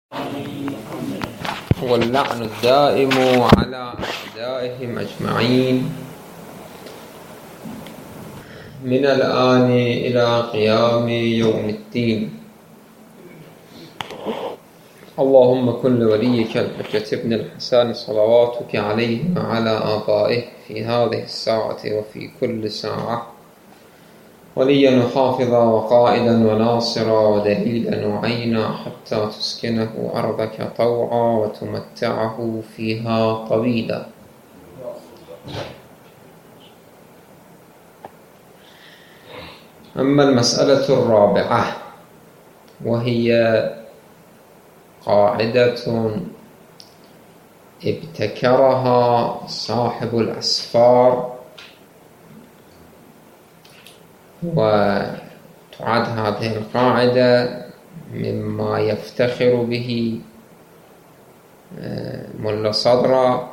واللعن الدائم على أعدائهم أجمعين من الآن إلى قيام يوم الدين. اللهم كن لوليك الحجة ابن الحسن صلواتك عليه وعلى آبائه في هذه الساعة وفي كل ساعة وليا وحافظا وقائدا وناصرا ودليلا وعينا حتى تسكنه أرضك طوعا وتمتعه فيها طويلا. أما المسألة الرابعة وهي قاعدة ابتكرها صاحب الأسفار، وتعد هذه القاعدة مما يفتخر به ملا صدرا،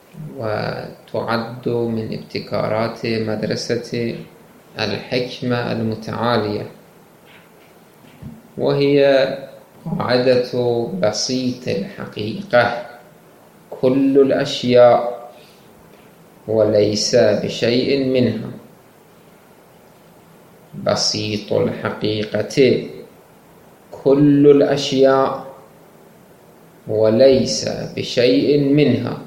وتعد من ابتكارات مدرسة الحكمة المتعالية، وهي قاعدة بسيط الحقيقة: كل الأشياء وليس بشيء منها. بسيط الحقيقة: كل الأشياء وليس بشيء منها.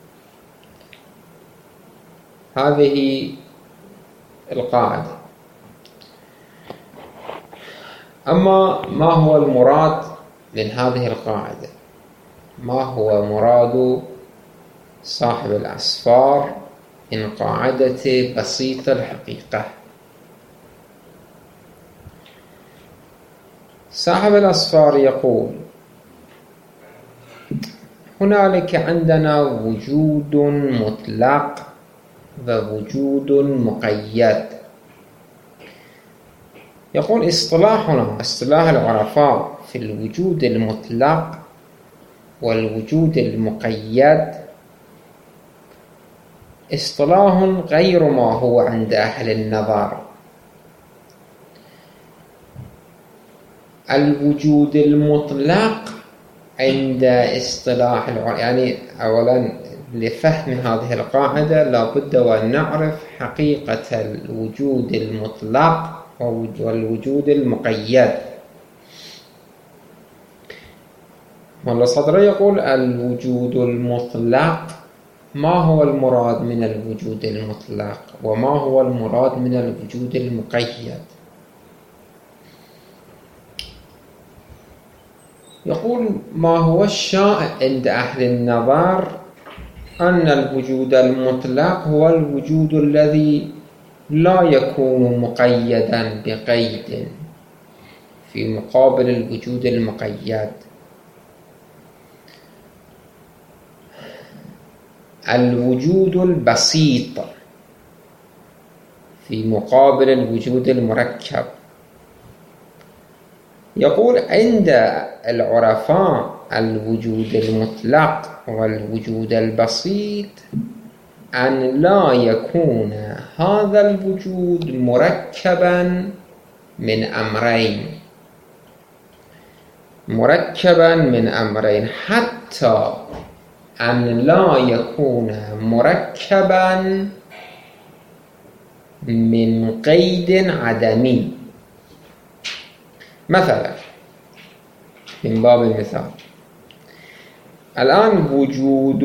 هذه القاعدة. أما ما هو المراد من هذه القاعدة؟ ما هو مراد صاحب الأسفار من قاعدة بسيط الحقيقة؟ صاحب الأسفار يقول: هنالك عندنا وجود مطلق ووجود مقيد. يقول اصطلاحنا، اصطلاح العرفاء في الوجود المطلق والوجود المقيد اصطلاح غير ما هو عند أهل النظر. الوجود المطلق عند اصطلاح يعني أولا لفهم هذه القاعدة لابد وأن نعرف حقيقة الوجود المطلق والوجود المقيد. ملا صدر يقول: الوجود المطلق، ما هو المراد من الوجود المطلق وما هو المراد من الوجود المقيد؟ يقول: ما هو الشائع عند أهل النظر أن الوجود المطلق هو الوجود الذي لا يكون مقيدا بقيد في مقابل الوجود المقيد. الوجود البسيط في مقابل الوجود المركب. يقول: عند العرفاء الوجود المطلق والوجود البسيط أن لا يكون هذا الوجود مركبا من أمرين، مركبا من أمرين، حتى أن لا يكون مركبا من قيد عدمي. مثلا من باب المثال، الآن وجود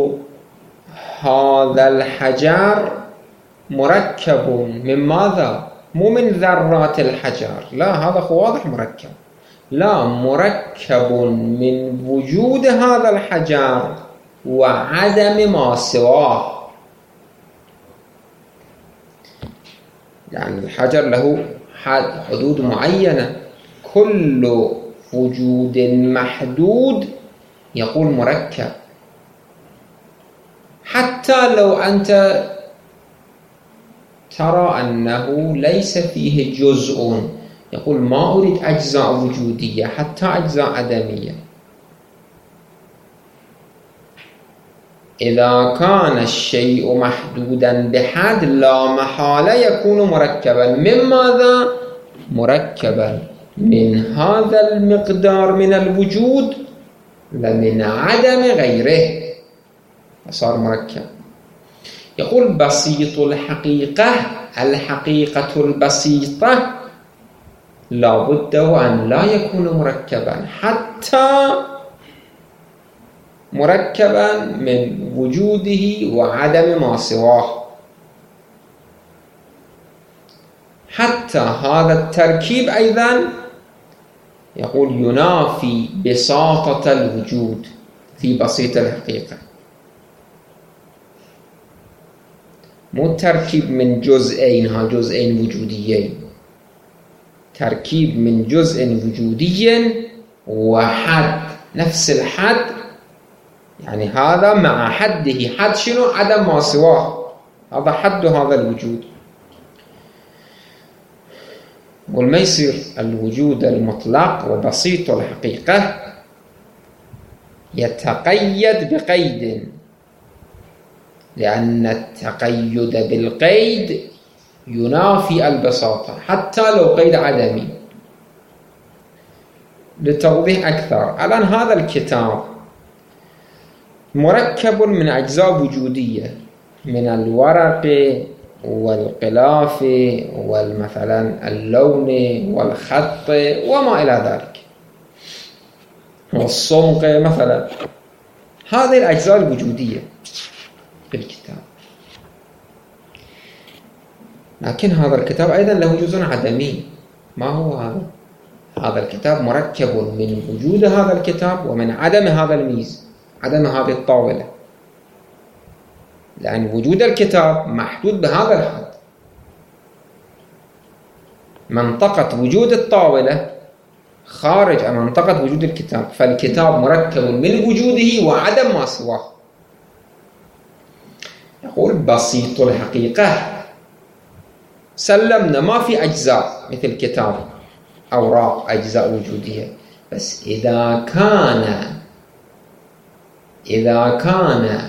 هذا الحجر مركب من ماذا؟ مو من ذرات الحجر، لا، هذا واضح مركب، لا، مركب من وجود هذا الحجر وعدم ما سواه. يعني الحجر له حدود معينة، كل وجود محدود يقول مركب، حتى لو أنت ترى أنه ليس فيه جزء، يقول ما أريد أجزاء وجودية حتى أجزاء عدمية. إذا كان الشيء محدودا بحد لا محالة يكون مركبا. من ماذا؟ مركبا من هذا المقدار من الوجود ومن عدم غيره، فصار مركب. يقول بسيط الحقيقة، الحقيقة البسيطة لا بد أن لا يكون مركبا، حتى مركبا من وجوده وعدم ما سواه. حتى هذا التركيب أيضا يقول ينافي بساطة الوجود في بسيط الحقيقة. مو تركيب من جزئين، ها جزئين وجوديين، تركيب من جزء وجودي وحد، نفس الحد، يعني هذا مع حده. حد شنو؟ عدم ما سواه، هذا حد هذا الوجود. والما يصير الوجود المطلق وبسيط الحقيقة يتقيد بقيد، لأن التقيد بالقيد ينافي البساطة حتى لو قيد عدمي. لتوضيح أكثر، الآن هذا الكتاب مركب من أجزاء وجودية، من الورق والغلاف والمثلا اللون والخط وما إلى ذلك، والصمغ مثلا، هذه الأجزاء الوجودية في الكتاب. لكن هذا الكتاب أيضا له جزء عدمي. ما هو هذا؟ هذا الكتاب مركب من وجود هذا الكتاب ومن عدم هذا الميز، عدم هذه الطاولة، لأن وجود الكتاب محدود بهذا الحد. منطقة وجود الطاولة خارج عن منطقة وجود الكتاب، فالكتاب مركب من وجوده وعدم ما سواه. يقول بسيط الحقيقة، سلمنا ما في أجزاء مثل كتاب أوراق، أجزاء وجودية، بس إذا كان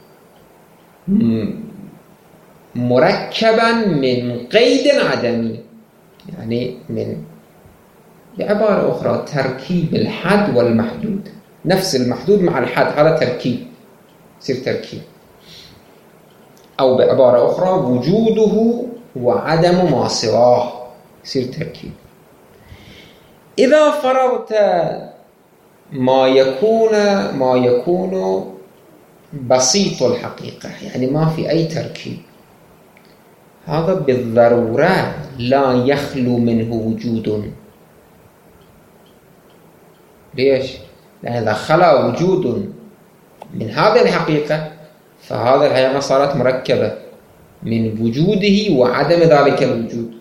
مركبا من قيد عدمي، يعني من، بعبارة أخرى، تركيب الحد والمحدود، نفس المحدود مع الحد، هذا تركيب، يصير تركيب. أو بعبارة أخرى وجوده وعدم ما سواه، يصير تركيب. إذا فرضت ما يكون بسيط الحقيقة، يعني ما في أي تركيب، هذا بالضرورة لا يخلو منه وجود. ليش؟ لأن إذا خلا وجود من هذه الحقيقة، فهذه الحقيقة صارت مركبة من وجوده وعدم ذلك الوجود.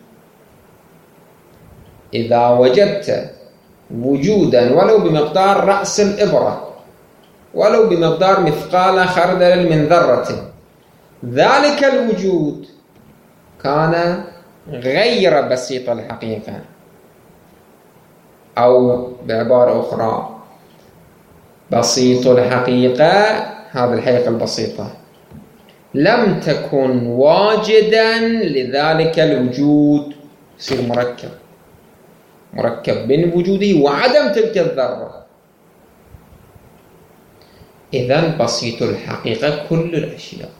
إذا وجدت وجودا ولو بمقدار رأس الإبرة، ولو بمقدار مثقال خردل من ذرة، ذلك الوجود كان غير بسيط الحقيقة. أو بعبارة أخرى، بسيط الحقيقة، هذه الحقيقة البسيطة، لم تكن واجدا لذلك الوجود، يصير مركب من وجوده وعدم تلك الذرة. إذن بسيط الحقيقة كل الأشياء.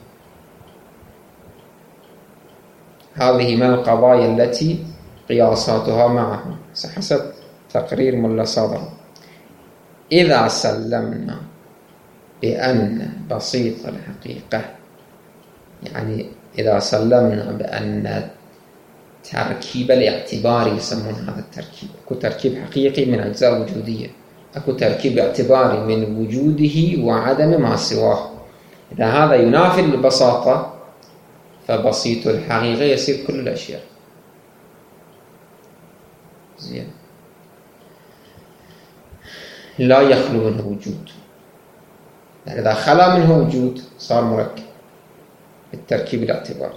هذه من القضايا التي قياساتها معه حسب تقرير ملا صدر. إذا سلمنا بأن بسيط الحقيقة، يعني إذا سلمنا بأن تركيب الاعتباري، يسمون هذا التركيب، أكو تركيب حقيقي من أجزاء وجودية، أكو تركيب اعتباري من وجوده وعدم ما سواه. إذا هذا ينافي البساطة، فبسيط الحقيقة يصير كل الأشياء. زين، لا يخلو منه وجود، يعني إذا خلا منه وجود صار مركب بالتركيب الاعتباري.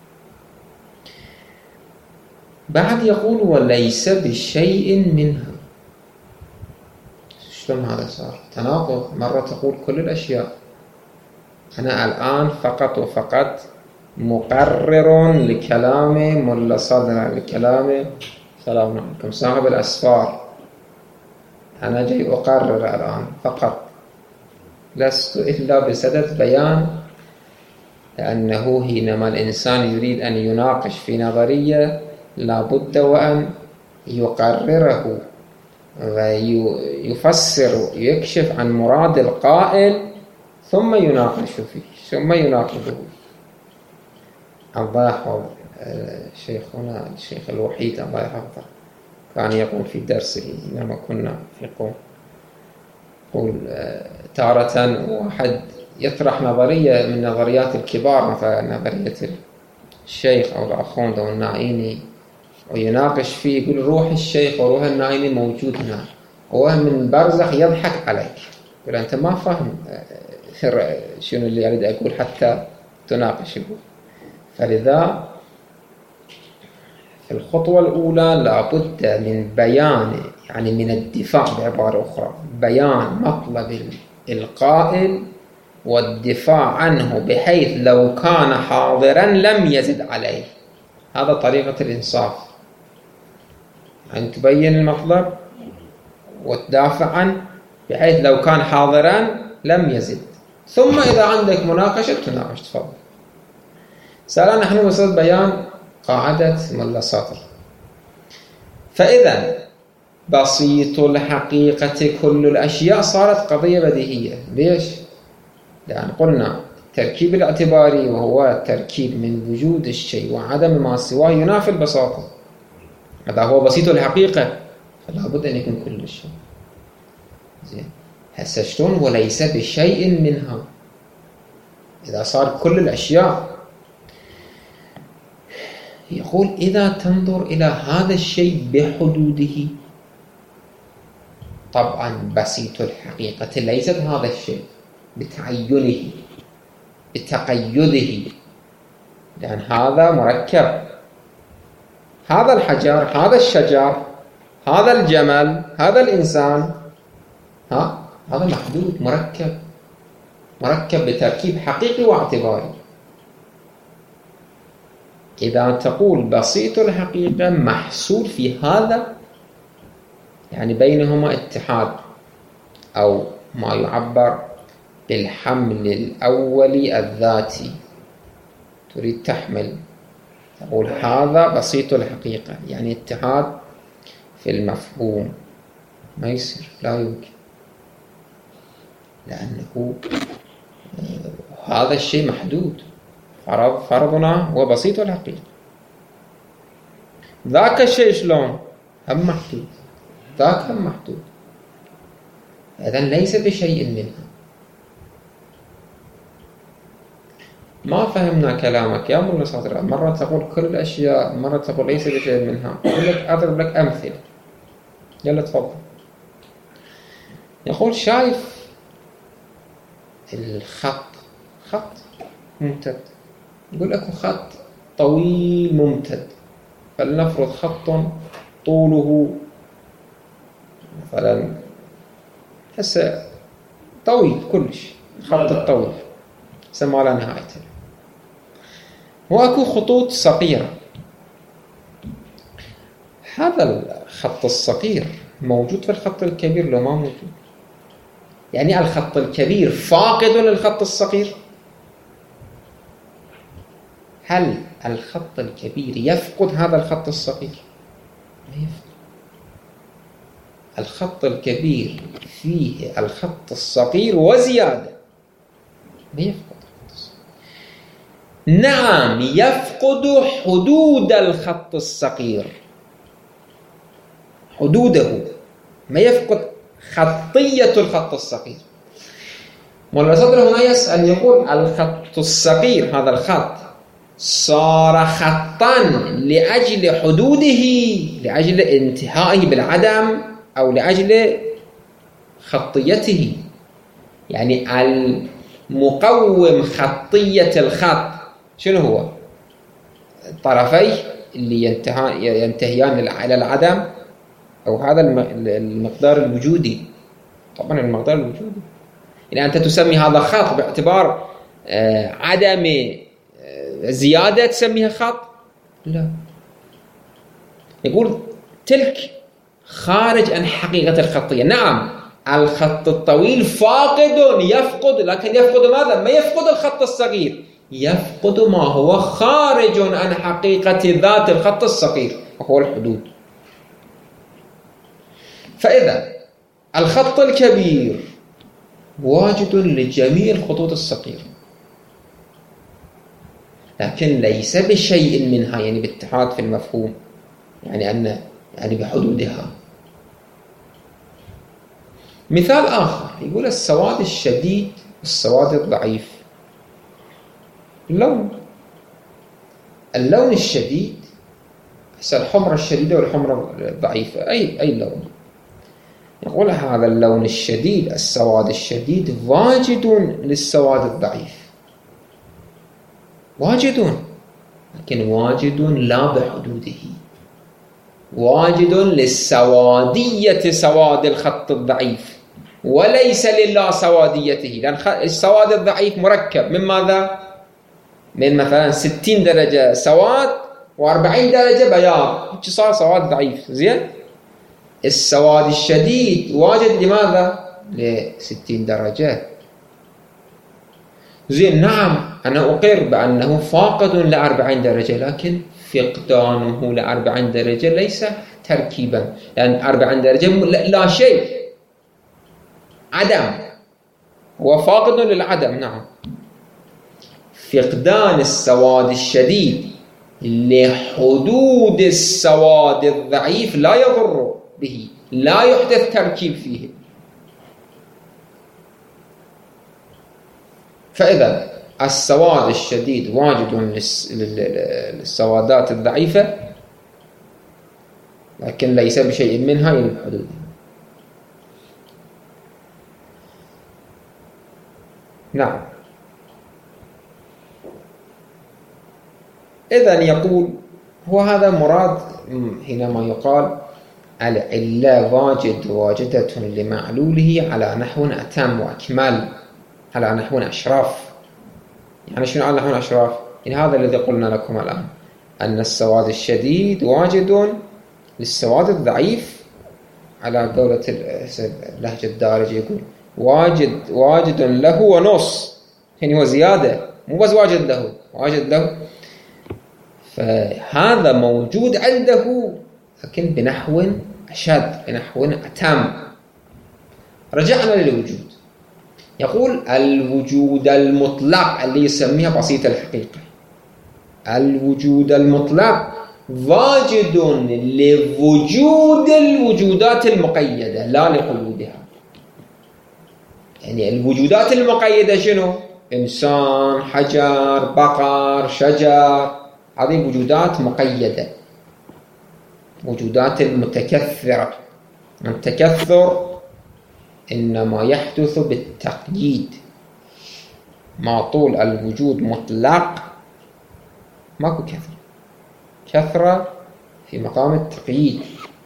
بعد يقول وليس بشيء منها. شلون هذا صار تناقض؟ مرة تقول كل الأشياء، أنا الآن فقط وفقط مقرر لكلام ملا صدر، لكلام سلام عليكم صاحب الأسفار، أنا جاي أقرر الآن فقط لست إلا بصدد بيان، لأنه حينما الإنسان يريد أن يناقش في نظرية لا بد وأن يقرره ويفسر ويكشف عن مراد القائل ثم يناقش فيه ثم يناقضه. الله يحفظ شيخنا الشيخ الوحيد الله يحفظه كان يقول في درسه لما كنا في قوم، يقول تارة واحد يطرح نظرية من نظريات الكبار مثلا نظرية الشيخ أو الأخوند أو النعيمي ويناقش فيه، يقول روح الشيخ وروح النعيمي موجود هنا، هو من برزخ يضحك عليك، يقول أنت ما فاهم شنو اللي أريد أقول حتى تناقشه. فلذا في الخطوة الأولى لابد من بيان، يعني من الدفاع بعبارة أخرى، بيان مطلب القائل والدفاع عنه بحيث لو كان حاضرا لم يزد عليه. هذا طريقة الإنصاف، أن تبين المطلب وتدافع عنه بحيث لو كان حاضرا لم يزد، ثم إذا عندك مناقشة تناقش. تفضل. سألنا نحن بصدد بيان قاعدة ملا ساطر. فإذا بسيط الحقيقة كل الأشياء صارت قضية بديهية. ليش؟ لأن قلنا التركيب الاعتباري وهو التركيب من وجود الشيء وعدم ما سواه ينافي البساطة، هذا هو بسيط الحقيقة، فلا بد أن يكون كل الشيء. زين، هسه شلون وليس بشيء منها؟ إذا صار كل الأشياء، يقول إذا تنظر إلى هذا الشيء بحدوده، طبعا بسيط الحقيقة ليست هذا الشيء بتعينه بتقيده، لأن هذا مركب، هذا الحجر، هذا الشجر، هذا الجمل، هذا الإنسان، هذا محدود، مركب بتركيب حقيقي واعتباري. إذا تقول بسيط الحقيقة محصول في هذا، يعني بينهما اتحاد أو ما يعبر بالحمل الأولي الذاتي، تريد تحمل، تقول هذا بسيط الحقيقة، يعني اتحاد في المفهوم. ما يصير، لا يمكن، لأنه هذا الشيء محدود، فرضنا هو بسيط الحقيقة. ذاك الشيء شلون؟ هم محدود، ذاك هم محدود، إذن ليس بشيء منها. ما فهمنا كلامك يا ملا ساطر، مرة تقول كل الأشياء، مرة تقول ليس بشيء منها. أضرب لك أمثلة، يلا تفضل. يقول شايف الخط، خط ممتد، يقول لك خط طويل ممتد، فلنفرض خط طوله مثلا هسه طويل كلش، خط الطويل سمى لا نهاية له، واكو خطوط صغيرة. هذا الخط الصغير موجود في الخط الكبير لو ما موجود؟ يعني الخط الكبير فاقد للخط الصغير؟ هل الخط الكبير يفقد هذا الخط الصغير؟ لا يفقد. الخط الكبير فيه الخط الصغير وزيادة، لا يفقد. نعم، يفقد حدود الخط الصغير، حدوده، ما يفقد خطية الخط الصغير. مولانا صدر هنا يسأل، يقول الخط الصغير، هذا الخط صار خطا لأجل حدوده، لأجل انتهائه بالعدم، أو لأجل خطيته. يعني المقوم خطية الخط شنو هو؟ الطرفي اللي ينتهيان إلى العدم، أو هذا المقدار الوجودي. طبعا المقدار الوجودي، يعني أنت تسمي هذا خط باعتبار عدم زيادة تسميها خط؟ لا. يقول تلك خارج عن حقيقة الخطية. نعم، الخط الطويل فاقد يفقد، لكن يفقد ماذا؟ ما يفقد الخط الصغير، يفقد ما هو خارج عن حقيقة ذات الخط الصغير وهو الحدود. فإذا الخط الكبير واجد لجميع الخطوط الصغيرة، لكن ليس بشيء منها، يعني باتحاد في المفهوم، يعني بحدودها. مثال آخر يقول السواد الشديد والسواد الضعيف. اللون الشديد، الحمرة الشديدة والحمرة الضعيفة، أي لون. يقول هذا اللون الشديد، السواد الشديد واجد للسواد الضعيف، واجد، لكن واجد لا بحدوده، واجد للسوادية سواد الخط الضعيف وليس للا سواديته، لأن السواد الضعيف مركب من ماذا؟ من مثلا 60 درجة سواد و40 درجة بياض، صار سواد ضعيف. زين، السواد الشديد واجد لماذا؟ ل60 درجة. زين، نعم أنا أقر بأنه فاقد ل40 درجة، لكن فقدانه ل40 درجة ليس تركيبا، لأن 40 درجة لا شيء، عدم، هو فاقد للعدم. نعم، فقدان السواد الشديد لحدود السواد الضعيف لا يضر به، لا يحدث تركيب فيه. فإذا السواد الشديد واجد للسوادات الضعيفة، لكن ليس بشيء منها إلى الحدود. نعم، إذن يقول هو هذا مراد حينما يقال العلة واجدة لمعلوله على نحو أتم وأكمل، على نحو أشراف. يعني شنو على نحو أشراف؟ يعني هذا الذي قلنا لكم الآن، أن السواد الشديد واجد للسواد الضعيف، على قولة اللهجة الدارجة يقول واجد له ونص، يعني هو زيادة، مو بس واجد له. فهذا موجود عنده، لكن بنحو أشد، بنحو أتم. رجعنا للوجود. يقول الوجود المطلق اللي يسميها بسيط الحقيقة، الوجود المطلق واجد لوجود الوجودات المقيدة لا لقيودها. يعني الوجودات المقيدة شنو؟ إنسان، حجر، بقر، شجر، هذه وجودات مقيدة، وجودات المتكثرة. التكثر إنما يحدث بالتقييد، ما طول الوجود مطلق ماكو كثرة في مقام التقييد.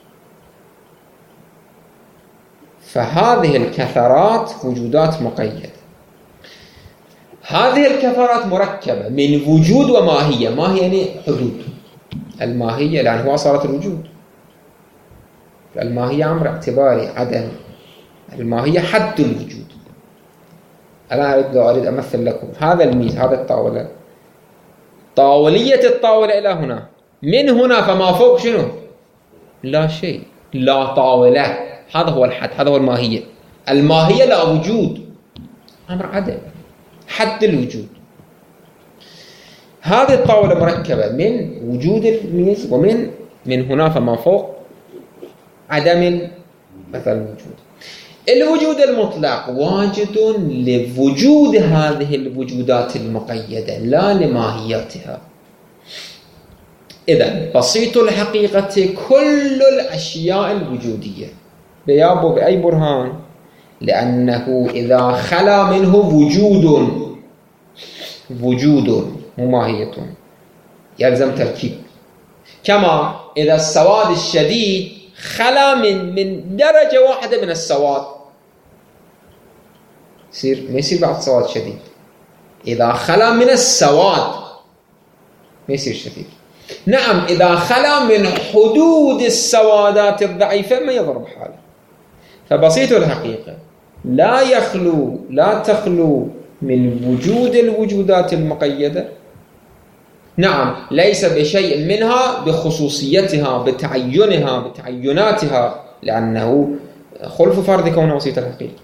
فهذه الكثرات وجودات مقيدة. هذه الكثرات مركبة من وجود وماهية. ماهية يعني حدود، الماهية لأن هو صارت الوجود. الماهية أمر اعتباري عدم، الماهية حد الوجود. أنا أريد أمثل لكم هذا الميز، هذا الطاولة، طاولية الطاولة إلى هنا، من هنا فما فوق شنو؟ لا شيء، لا طاولة. هذا هو الحد، هذا هو الماهية. الماهية لا وجود، أمر عدم، حد الوجود. هذه الطاولة مركبة من وجود الميز ومن هنا فما فوق عدم مثل الوجود. الوجود المطلق واجد لوجود هذه الوجودات المقيدة لا لماهياتها. إذن بسيط الحقيقة كل الأشياء الوجودية. بيابو بأي برهان؟ لأنه إذا خلا منه وجود مماهية يلزم تركيب. كما إذا السواد الشديد خلا من درجة واحدة من السواد، ما يصير بعد سواد شديد. إذا خلا من السواد ما يصير شديد. نعم، إذا خلا من حدود السوادات الضعيفة ما يضرب حاله. فبسيط الحقيقة لا تخلو من وجود الوجودات المقيدة. نعم، ليس بشيء منها بخصوصيتها بتعيناتها، لأنه خلف فرض كونها بسيط الحقيقة،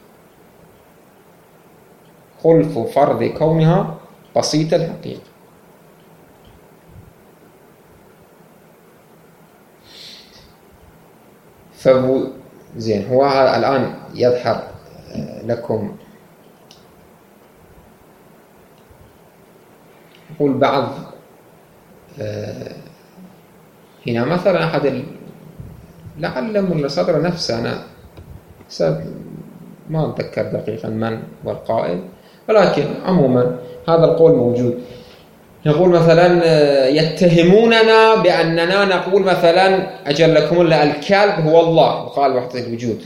خلف فرض كونها بسيط الحقيقة. زين، هو الآن يظهر لكم يقول بعض هنا مثلا أحد لعل من الصدر نفسه، أنا ما أتذكر دقيقا من هو القائل، ولكن عموما هذا القول موجود. يقول مثلا يتهموننا بأننا نقول مثلا أجلكم الله الكلب هو الله وقال وحدة الوجود.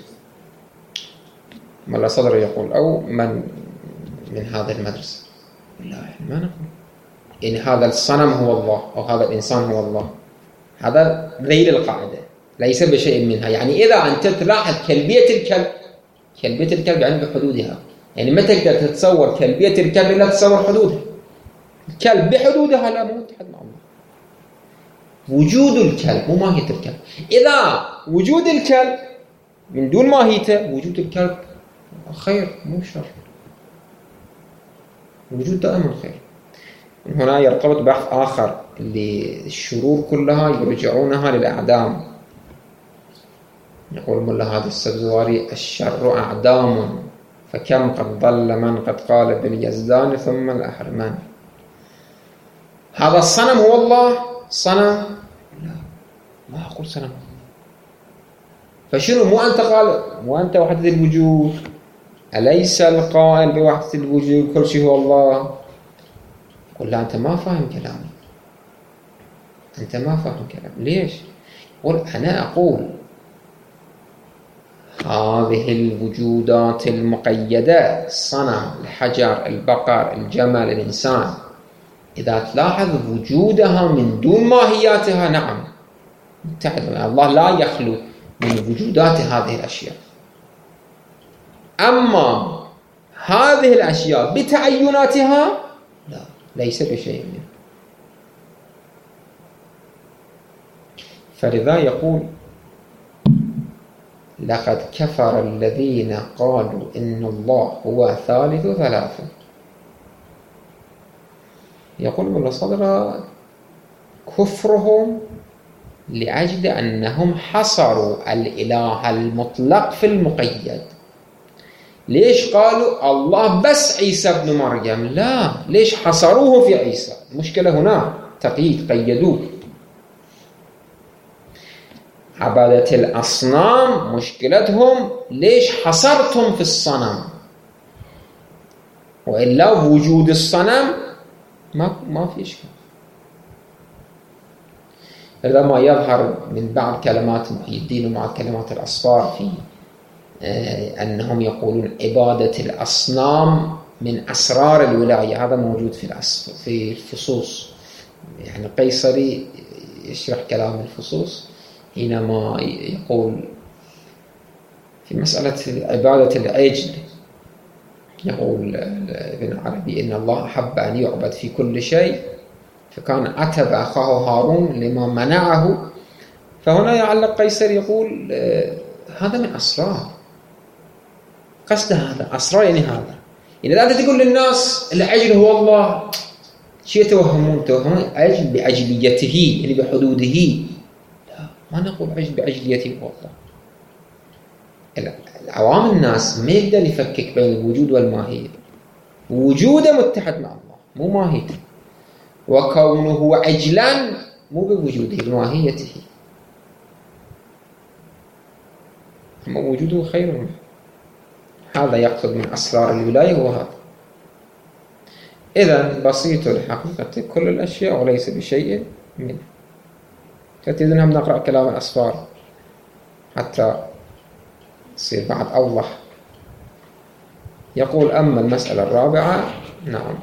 ملا صدر يقول أو من هذه المدرسة، لا ما نقول إن هذا الصنم هو الله أو هذا الإنسان هو الله. هذا ذيل القاعدة، ليس بشيء منها. يعني إذا أنت تلاحظ كلبية الكلب يعني بحدودها، يعني ما تقدر تتصور كلبية الكلب إلا تتصور حدودها. الكلب بحدودها لا متحد مع الله. وجود الكلب مو ماهية الكلب. إذا وجود الكلب من دون ماهيته، وجود الكلب خير مو شر، وجود دائما خير. من هنا يرتبط بحث آخر اللي الشرور كلها يرجعونها للأعدام. يقول ملا هذا السبزواري الشر أعدام فكم قد ضل من قد قال باليزدان ثم الأحرمان. هذا الصنم هو الله؟ صنم؟ لا، ما أقول صنم. فشنو؟ مو أنت وحدة الوجود؟ أليس القائل بوحدة الوجود كل شيء هو الله؟ قل لا، أنت ما فاهم كلامي، أنت ما فاهم كلامي. ليش؟ قل أنا أقول هذه الوجودات المقيدة، الصنم، الحجر، البقر، الجمل، الإنسان، إذا تلاحظ وجودها من دون ماهياتها نعم متحد. الله لا يخلو من وجودات هذه الأشياء. أما هذه الأشياء بتعيناتها لا، ليس بشيء منه. فلذا يقول لقد كفر الذين قالوا إن الله هو ثالث ثلاثة. يقول من الصدر كفرهم لأجل أنهم حصروا الإله المطلق في المقيد. ليش قالوا الله بس عيسى ابن مريم؟ لا، ليش حصروه في عيسى؟ المشكلة هنا تقييد، قيدوه. عبادة الأصنام مشكلتهم ليش حصرتهم في الصنم، وإلا وجود الصنم ما في إشكال. هذا ما يظهر من بعض كلمات محي الدين ومع كلمات الأصفار في أنهم يقولون عبادة الأصنام من أسرار الولاية. هذا موجود في الفصوص. يعني قيصري يشرح كلام الفصوص حينما يقول في مسألة عبادة العجل، يقول ابن عربي إن الله أحب أن يعبد في كل شيء، فكان عتب أخاه هارون لما منعه. فهنا يعلق قيصر يقول هذا من أسرار، قصد هذا أسرار. يعني هذا إذا أنت تقول للناس العجل هو الله، شيء توهمون عجل بعجليته يعني بحدوده. لا، ما نقول عجل بعجليته هو الله. العوام الناس ما يقدر يفكك بين الوجود والماهية. وجوده متحد مع الله مو ماهيته، وكونه عجلا مو بوجوده بماهيته، أما وجوده خير منه. هذا يقصد من أسرار الولاية وهذا. إذن بسيط الحقيقة كل الأشياء وليس بشيء منه. فتذنهم نقرأ كلام الأسفار حتى يصير بعد أوضح. يقول أما المسألة الرابعة نعم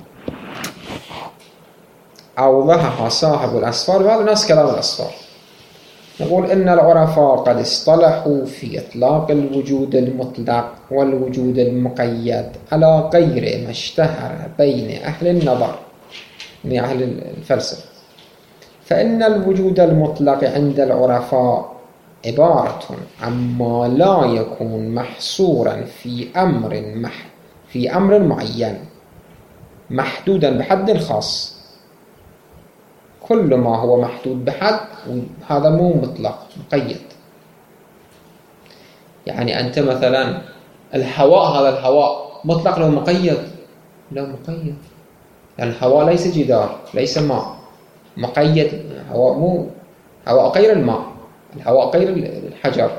أوضحها صاحب الأسفار، وهذا نفس كلام الأسفار. نقول إن العرفاء قد اصطلحوا في إطلاق الوجود المطلق والوجود المقيد على غير ما اشتهر بين أهل النظر، من أهل الفلسفة. فإن الوجود المطلق عند العرفاء عبارة عما لا يكون محصورا في أمر معين محدودا بحد خاص. كل ما هو محدود بحد هذا مو مطلق، مقيد. يعني أنت مثلا الهواء، هذا الهواء مطلق لو مقيد؟ لا، مقيد، لأن الهواء ليس جدار، ليس ماء، مقيد. هواء مو هواء غير الماء، الهواء غير الحجر.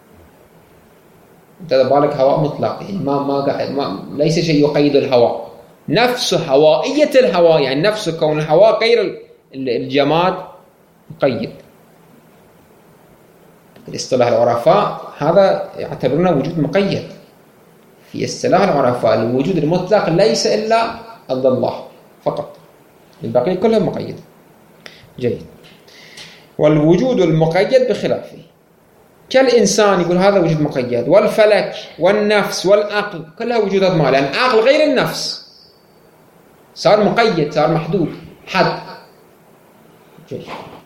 انت بالك هواء مطلق، الماء ما قاعد، ليس شيء يقيد الهواء. نفس هوائية الهواء، يعني نفس كون الهواء غير الجماد مقيد. الاصطلاح العرفاء هذا يعتبرونه وجود مقيد. في اصطلاح العرفاء الوجود المطلق ليس إلا الله فقط، البقية كلها مقيد. جيد. والوجود المقيد بخلافه كالإنسان، يقول هذا وجود مقيد، والفلك والنفس والعقل كلها وجودات ما، لأن العقل غير النفس، صار مقيد، صار محدود، حد. جيد.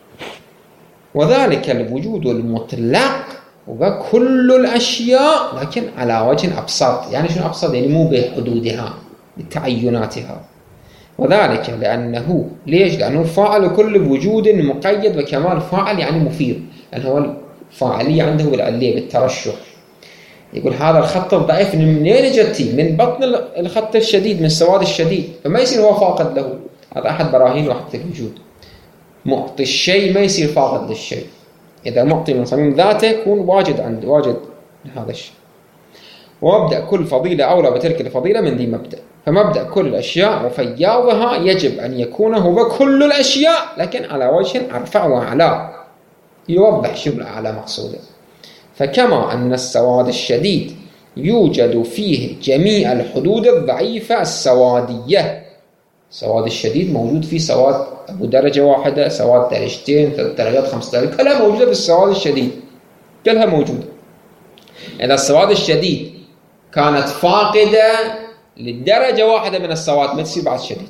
وذلك الوجود المطلق هو كل الأشياء لكن على وجه أبسط. يعني شنو أبسط؟ يعني مو بحدودها، بتعيناتها. وذلك لأنه ليش؟ لأنه فاعل كل وجود مقيد، وكمال فاعل يعني مفيد، لأنه هو الفاعلية عنده بالعلية بالترشح. يقول هذا الخط الضعيف منين جتي؟ من بطن الخط الشديد، من السواد الشديد، فما يصير هو فاقد له. هذا أحد براهين وحدة الوجود. معطي الشيء ما يصير فاقد للشيء. إذا معطي من صميم ذاته يكون واجد لهذا الشيء. ومبدأ كل فضيلة أولى بتلك الفضيلة من ذي مبدأ. فمبدأ كل الأشياء وفياضها يجب أن يكون هو كل الأشياء، لكن على وجه أرفع وأعلى، يوضح شو الأعلى مقصوده. فكما أن السواد الشديد يوجد فيه جميع الحدود الضعيفة السوادية. السواد الشديد موجود فيه سواد أبو درجة واحدة، سواد درجتين، 3 درجات، 5 درجات، كلها موجودة في السواد الشديد، كلها موجودة. إذا السواد الشديد كانت فاقدة للدرجة واحدة من السواد ما تصير بعد شديد.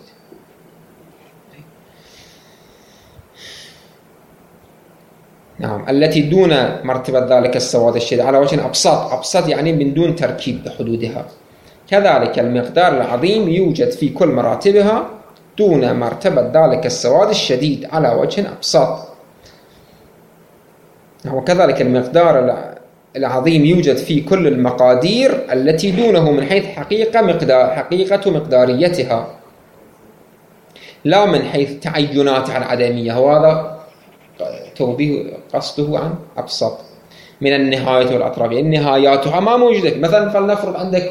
نعم. التي دون مرتبة ذلك السواد الشديد على وجه أبسط يعني من دون تركيب بحدودها. كذلك المقدار العظيم يوجد في كل مراتبها دون مرتبة ذلك السواد الشديد على وجه أبسط. وكذلك المقدار العظيم يوجد في كل المقادير التي دونه من حيث حقيقة مقداريتها، لا من حيث تعيناتها العدمية. وهذا توضيح قصده عن أبسط من النهاية والأطراف. يعني نهاياتها ما موجودة. مثلا فلنفرض عندك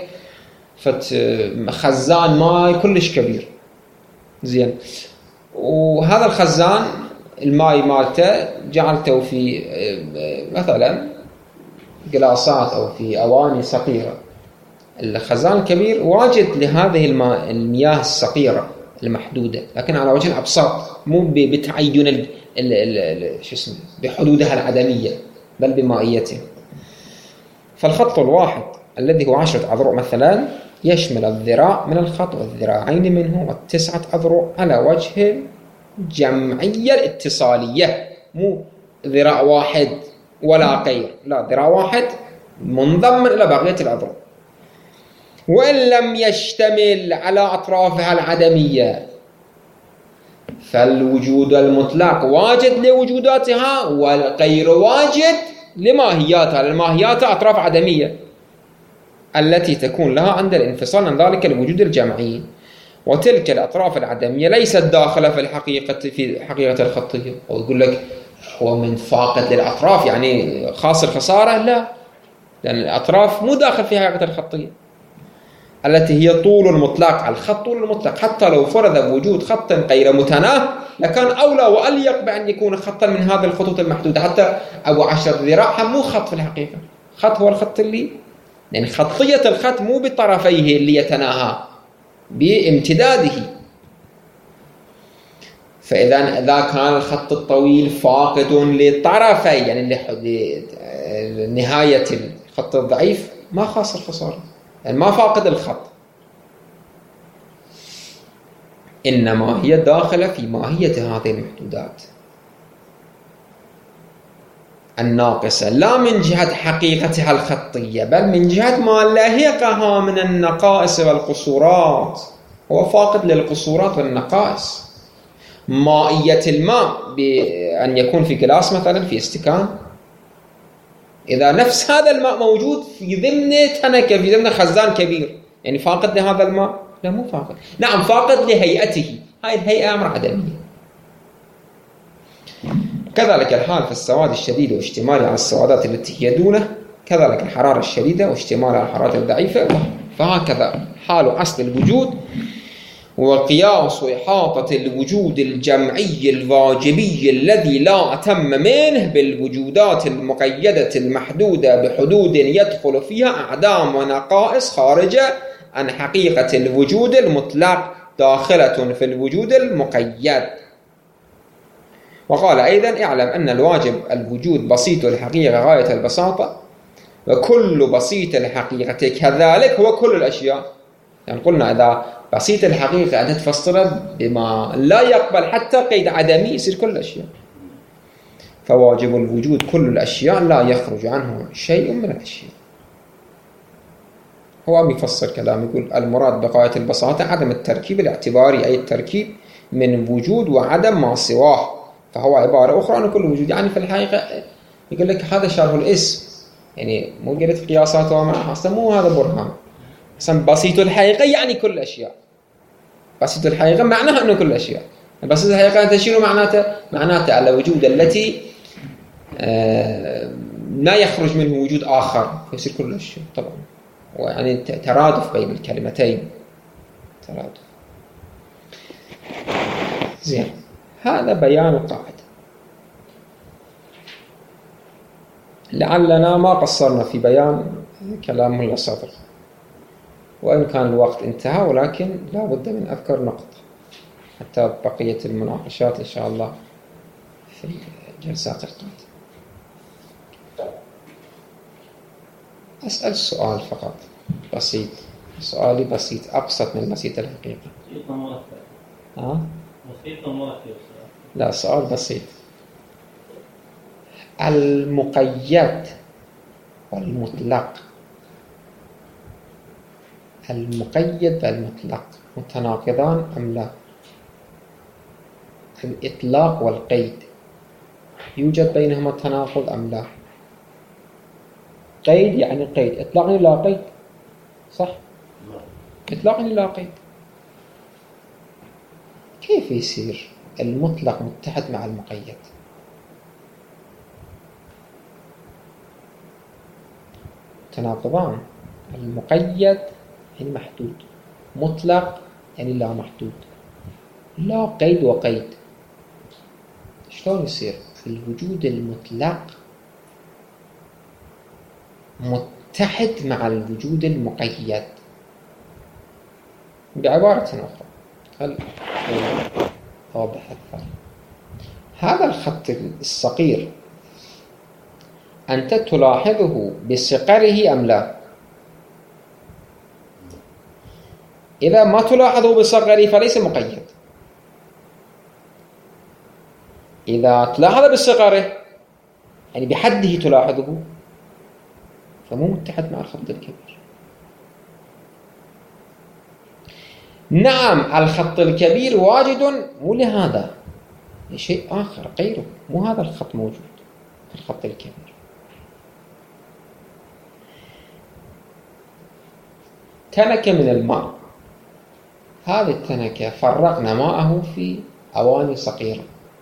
خزان ماء كلش كبير، زين، وهذا الخزان الماء مالته جعلته في مثلا قلاصات أو في أواني صغيرة. الخزان الكبير واجد لهذه المياه الصغيرة المحدودة، لكن على وجه أبسط، مو بتعين بحدودها العدمية، بل بمائيته. فالخط الواحد الذي هو 10 أذرع مثلا يشمل الذراع من الخط والذراعين منه و9 أذرع على وجه الجمعية الاتصالية، مو ذراع واحد ولا غير، لا، ذراع واحد منضم إلى بقية الأذرع. وإن لم يشتمل على أطرافها العدمية فالوجود المطلق واجد لوجوداتها والغير واجد لماهياتها، للماهياتها أطراف عدمية التي تكون لها عند الانفصال عن ذلك الوجود الجمعي. وتلك الأطراف العدمية ليست داخلة في حقيقة الخطية. ويقول لك هو من فاقد للأطراف يعني خاص الخسارة، لا، لأن الأطراف مو داخل في حقيقة الخطية التي هي طول المطلق. على الخط طول المطلق، حتى لو فرض وجود خط غير متناه لكان أولى وأليق بأن يكون خطا من هذه الخطوط المحدودة. حتى أبو 10 ذراع مو خط في الحقيقة، خط هو الخط اللي يعني خطية الخط مو بطرفيه اللي يتناهى بامتداده. فإذا كان الخط الطويل فاقد لطرفي يعني لنهاية الخط الضعيف ما خاص الخسارة، يعني ما فاقد الخط، إنما هي داخلة في ماهية هذه المحدودات الناقصة، لا من جهة حقيقتها الخطية بل من جهة ما لاحقها من النقائص والقصورات. هو فاقد للقصورات والنقائص. مائية الماء بأن يكون في جلاس مثلا، في استكان، إذا نفس هذا الماء موجود في ضمن تنكة، في ضمن خزان كبير، يعني فاقد لهذا الماء؟ لا، مو فاقد. نعم، فاقد لهيئته، هاي الهيئة أمر عدمية. كذلك الحال في السواد الشديد واشتماله على السوادات التي هي دونه، كذلك الحرارة الشديدة واشتماله على الحرارة الضعيفة، فهكذا حال أصل الوجود. وقياس إحاطة الوجود الجمعي الواجبي الذي لا أتم منه بالوجودات المقيدة المحدودة بحدود يدخل فيها أعدام ونقائص خارجة عن حقيقة الوجود المطلق داخلة في الوجود المقيد. وقال أيضا: اعلم أن الواجب الوجود بسيط الحقيقة غاية البساطة، وكل بسيط الحقيقة كذلك هو كل الأشياء. يعني قلنا إذا بسيط الحقيقة أنت تفسره بما لا يقبل حتى قيد عدمي، يصير كل الأشياء. فواجب الوجود كل الأشياء لا يخرج عنه شيء من الأشياء. هو يفسر كلام يقول: المراد بغاية البساطة عدم التركيب الاعتباري، أي التركيب من وجود وعدم ما سواه، فهو عبارة أخرى عن كل وجود. يعني في الحقيقة يقول لك هذا شرح الاسم، يعني مو قلت قياسات وما أصلا مو هذا برهان. أصلا بسيط الحقيقة يعني كل الأشياء. بسيط الحقيقة معناها أنه كل الأشياء. بسيط الحقيقة تشير معناته على وجود التي لا يخرج منه وجود آخر، فيصير كل الأشياء طبعا. ويعني ترادف بين الكلمتين، ترادف. زين، هذا بيان القاعدة. لعلنا ما قصرنا في بيان كلام ملا صدر، وإن كان الوقت انتهى، ولكن لا بد من أذكر نقطة حتى بقية المناقشات إن شاء الله في الجلسات القادمة. أسأل سؤال فقط بسيط، سؤالي بسيط، أبسط من بسيط الحقيقة. لا، سؤال بسيط. المقيد والمطلق، المقيد والمطلق متناقضان أم لا؟ الإطلاق والقيد يوجد بينهما تناقض أم لا؟ قيد يعني قيد، إطلاق يعني لا قيد، صح؟ إطلاق يعني لا قيد. كيف يصير المطلق متحد مع المقيد؟ تناقضان. المقيد يعني محدود، مطلق يعني لا محدود، لا قيد وقيد. شلون يصير الوجود المطلق متحد مع الوجود المقيد؟ بعبارة أخرى، هل واضح أكثر؟ هذا الخط الصغير أنت تلاحظه بصغره أم لا؟ إذا ما تلاحظه بصغره فليس مقيد. إذا تلاحظ بصغره يعني بحده تلاحظه، فمو متحد مع الخط الكبير. نعم، الخط الكبير واجد، مو لهذا، لشيء آخر غيره، مو هذا الخط موجود في الخط الكبير. تنكة من الماء، هذه التنكة فرقنا ماءه في أواني صغيرة،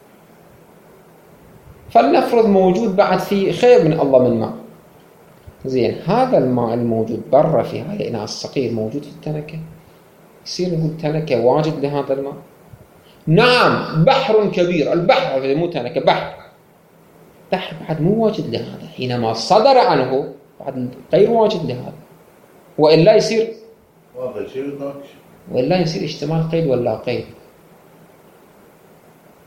فلنفرض موجود بعد في خير من الله من ماء. زين، هذا الماء الموجود برا في هذا الإناء الصغير موجود في التنكة، يصير نقول تنكة واجد لهذا الماء؟ نعم، بحر كبير، البحر مو تنكة، بحر بعد مو واجد لهذا، حينما صدر عنه بعد غير واجد لهذا، وإلا يصير اجتماع قيد ولا قيد.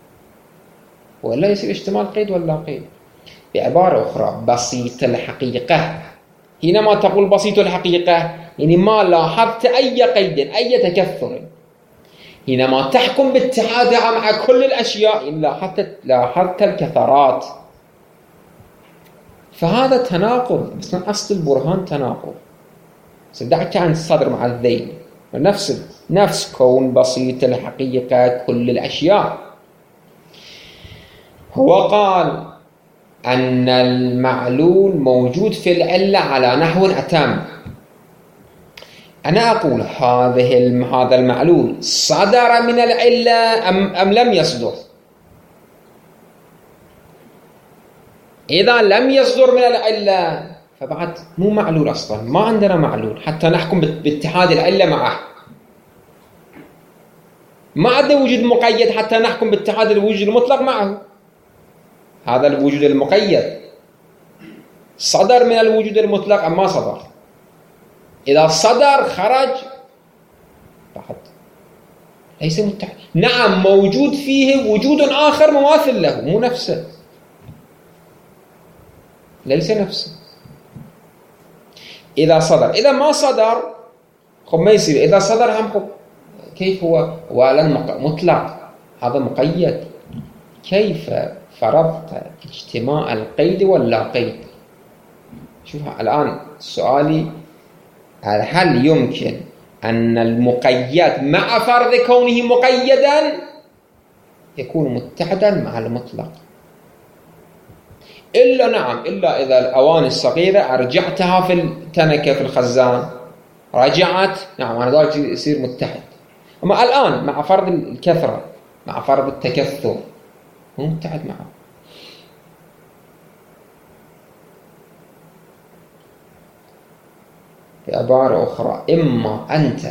ولا يصير اشتمال قيد ولا قيد. بعبارة أخرى بسيط الحقيقة، حينما تقول بسيط الحقيقة يعني ما لاحظت أي قيد أي تكثر. حينما تحكم باتحادها مع كل الأشياء يعني لاحظت الكثرات. فهذا تناقض، بس أصل البرهان تناقض. صدقت عن الصدر مع الذيل، نفس كون بسيط الحقيقة كل الأشياء. هو قال أن المعلول موجود في العلة على نحو أتم. أنا أقول هذا المعلول صدر من العلة أم لم يصدر؟ إذا لم يصدر من العلة فبعد مو معلول أصلا، ما عندنا معلول حتى نحكم باتحاد العلة معه. ما عندنا وجود مقيد حتى نحكم باتحاد الوجود المطلق معه. هذا الوجود المقيد صدر من الوجود المطلق أم ما صدر؟ إذا صدر خرج بعد ليس متحد. نعم موجود فيه وجود آخر مماثل له مو نفسه، ليس نفسه. إذا صدر، إذا ما صدر خب ما يصير. إذا صدر هم خب كيف هو ولا مطلق، هذا مقيد. كيف فرضت اجتماع القيد ولا قيد؟ شوف الآن سؤالي، هل يمكن أن المقيد مع فرض كونه مقيدا يكون متحدا مع المطلق؟ إلا نعم، إلا إذا الأواني الصغيرة أرجعتها في التنكة في الخزان رجعت، نعم أنا ذلك يصير متحد. أما الآن مع فرض الكثرة مع فرض التكثر مو متحد معه. بعبارة أخرى إما أنت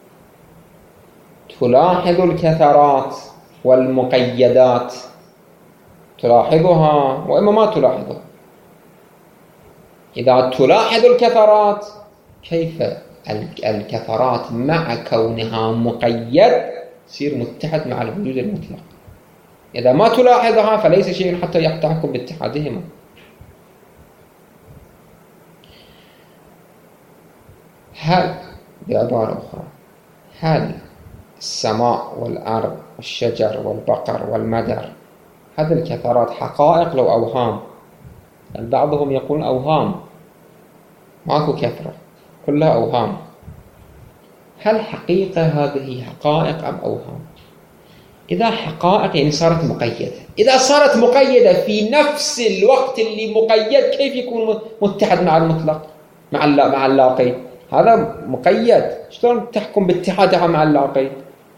تلاحظ الكثرات والمقيدات تلاحظها، وإما ما تلاحظها. إذا تلاحظ الكثرات كيف الكثرات مع كونها مقيد تصير متحد مع الوجود المطلق. إذا ما تلاحظها فليس شيء حتى يحكم باتحادهما. هل بعبارة أخرى هل السماء والأرض والشجر والبقر والمدر هذه الكثرات حقائق لو أوهام؟ يعني بعضهم يقول أوهام ماكو كثرة كلها أوهام. هل حقيقة هذه حقائق أم أوهام؟ إذا حقائق يعني صارت مقيدة. إذا صارت مقيدة في نفس الوقت اللي مقيد كيف يكون متحد مع المطلق مع اللاقي؟ هذا مقيد، شلون تحكم باتحادها مع اللاقي؟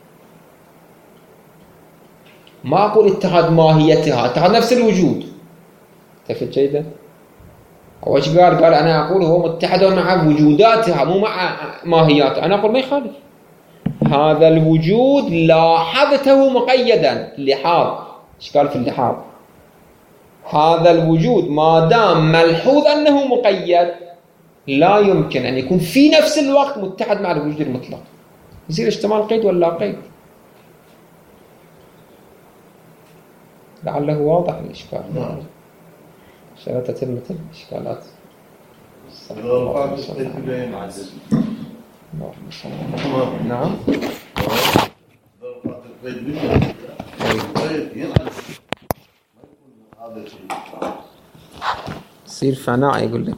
ما أقول اتحاد ماهيتها، اتحاد نفس الوجود. تفهم جيدا؟ هو ايش قال أنا أقول هو متحد مع وجوداتها مو مع ماهياتها. أنا أقول ما يخالف، هذا الوجود لاحظته مقيدا. اللحاظ ايش قال في اللحاظ؟ هذا الوجود ما دام ملحوظ أنه مقيد لا يمكن أن يكون في نفس الوقت متحد مع الوجود المطلق. يصير اشتمال قيد ولا قيد. لعله واضح الإشكال. عشان تتم الإشكالات. نعم. يصير فناء يقول لك.